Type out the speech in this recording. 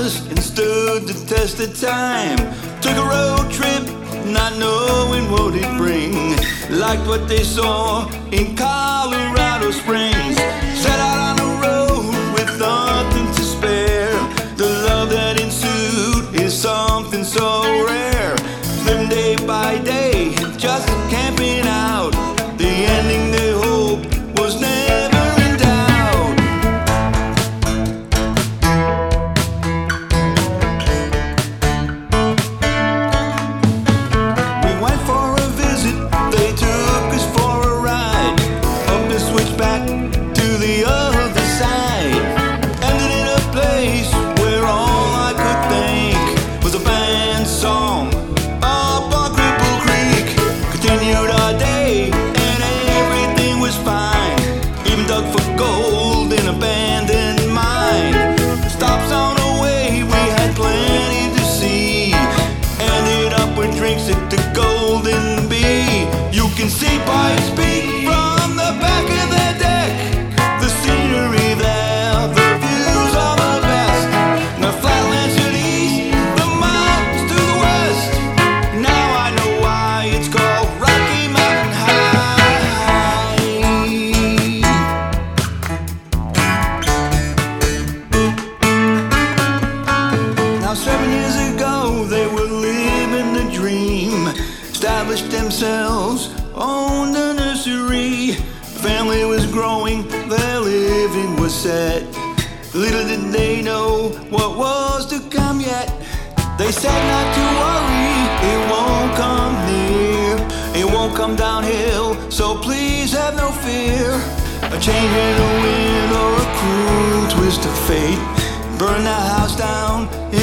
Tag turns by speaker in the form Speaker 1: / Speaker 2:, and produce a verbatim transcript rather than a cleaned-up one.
Speaker 1: honest and stood the test of time. Took a road trip, not knowing what it'd bring. Liked what they saw in Colorado Springs. Set out on the road with nothing to spare. The love that ensued is something so rare. Living day by day, just camping out. The ending they hoped was never in doubt. We went for a visit, they took us for a ride. Up the switchback to the other side. Ended in a place where all I could think was a band song up on Cripple Creek. Continued our day and everything was fine. Even dug for gold in abandoned mine. Stops on the way, we had plenty to see. Ended up with drinks at the Golden Bee. You can see Pikes Peak from the back of the deck. The scenery there, the views are the best. The flatlands to the east, the mountains to the west. Now I know why it's called Rocky Mountain High. Now seven years ago they were living the dream. Established themselves, owned a nursery. Family was growing, their living was set. Little did they know what was to come yet. They said not to worry, it won't come near. It won't come downhill, so please have no fear. A change in the wind or a cruel twist of fate. Burn the house down